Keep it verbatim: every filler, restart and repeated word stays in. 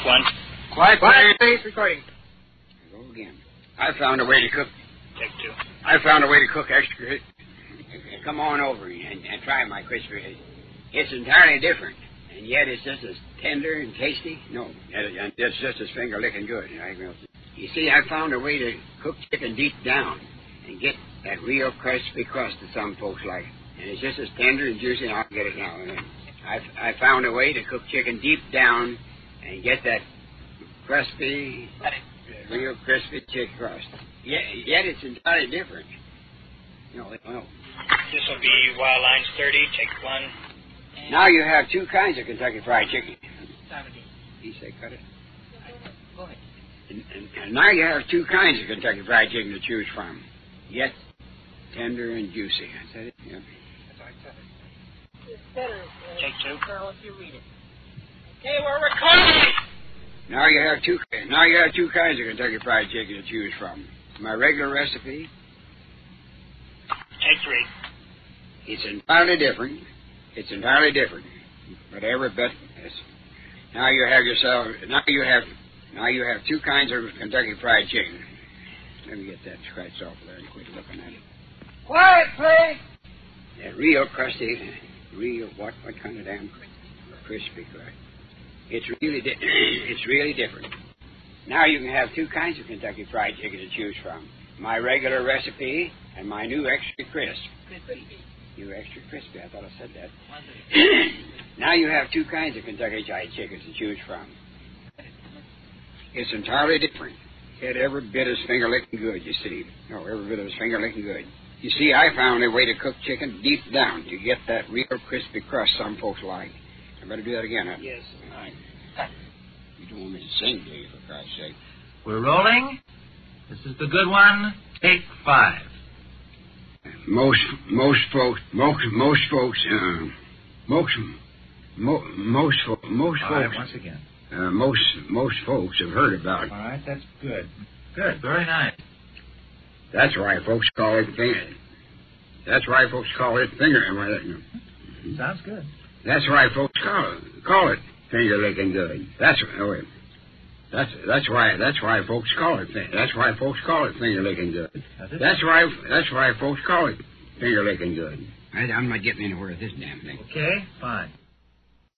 Take one. Quiet, Quiet, please. Recording. Go again. I found a way to cook. Take two. I found a way to cook extra. Come on over and, and try my crispy. It's entirely different, and yet it's just as tender and tasty. No, and it's just as finger-licking good. You see, I found a way to cook chicken deep down and get that real crispy crust that some folks like. And it's just as tender and juicy, and I'll get it now. I I found a way to cook chicken deep down and get that crispy, real crispy chicken crust. Yet, yet it's entirely different. No, no. This will be Wild Lines thirty. Take one. Now you have two kinds of Kentucky Fried Chicken. He said, cut it. Go ahead. And, and, and now you have two kinds of Kentucky Fried Chicken to choose from. Yet tender and juicy. I said it? Yeah. That's what I said it. It's better, uh, Take two. Carl, if you read it. Okay, we're recording. Now you have two. Now you have two kinds of Kentucky Fried Chicken to choose from. My regular recipe. Take three. It's entirely different. It's entirely different. But every bit is. Now you have yourself. Now you have. Now you have two kinds of Kentucky Fried Chicken. Let me get that scratched off there and quit looking at it. Quiet, please. That real crusty, real what? What kind of damn crispy crust? It's really, di- it's really different. Now you can have two kinds of Kentucky Fried Chicken to choose from: my regular recipe and my new extra crisp. Crispy. New extra crispy. I thought I said that. Now you have two kinds of Kentucky Fried Chicken to choose from. It's entirely different. It every bit is finger-licking good, you see. No, every bit is finger-licking good. You see, I found a way to cook chicken deep down to get that real crispy crust some folks like. I better do that again, huh? Yes. All right. You don't want me to sing, do you, for Christ's sake? We're rolling. This is the good one. Take five. Most most folks most most folks uh, most mo, most fo- most All folks right, once again. uh, most most folks have heard about it. All right, that's good. Good, very nice. That's why folks call it finger. That's why folks call it finger. Sounds good. That's why folks call it call it finger licking good. That's oh wait. That's that's why that's why folks call it that's why folks call it finger licking good. That's, it? That's why that's why folks call it finger licking good. I, I'm not getting anywhere with this damn thing. Okay, fine.